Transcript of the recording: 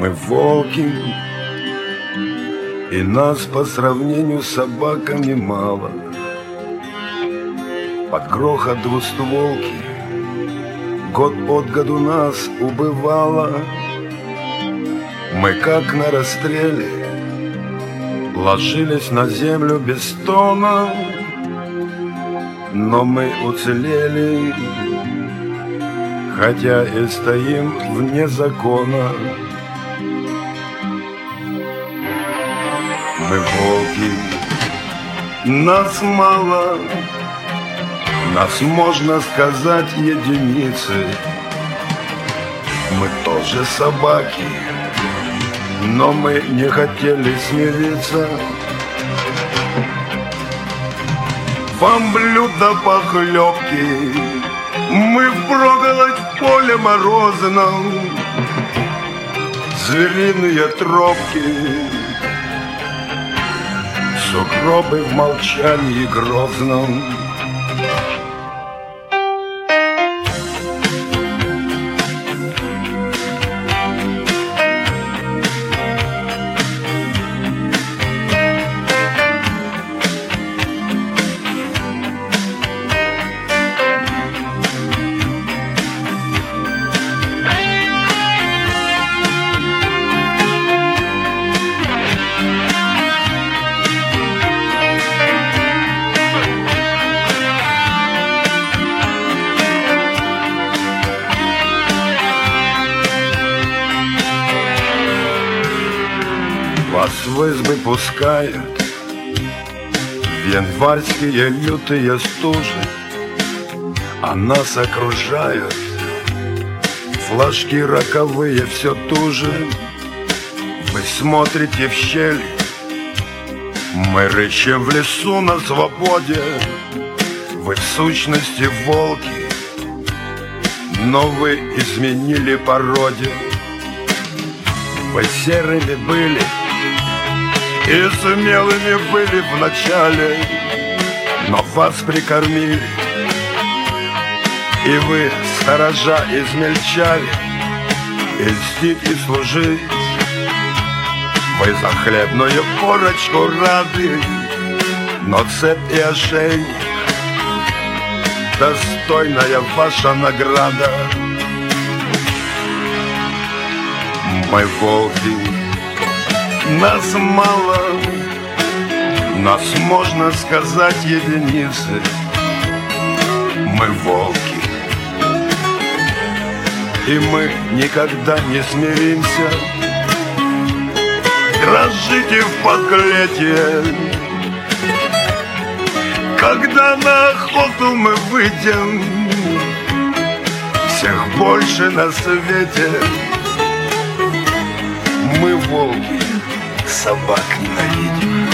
Мы волки, и нас по сравнению с собаками мало. Под грохот двустволки год от году нас убывало. Мы как на расстреле ложились на землю без стона, но мы уцелели, хотя и стоим вне закона. Мы волки, нас мало, нас, можно сказать, единицы. Мы тоже собаки, но мы не хотели смириться. Вам блюдо похлебки, мы впроголодь в поле морозном. Звериные тропки, сугробы в молчании грозном. Вас в избы пускают в январские лютые стужи, а нас окружают флажки роковые все туже. Вы смотрите в щели, мы рычим в лесу на свободе. Вы в сущности волки, но вы изменили породе. Вы серыми были и смелыми были в начале, но вас прикормили, и вы, сторожа, измельчали. И льстить, и служить вы за хлебную корочку рады, но цепь и ошейник — достойная ваша награда. Мы волки, нас мало, нас, можно сказать, единицы. Мы волки, и мы никогда не смиримся. Дрожите в подклете, когда на охоту мы выйдем. Всех больше на свете. Мы волки, собак ненавидим.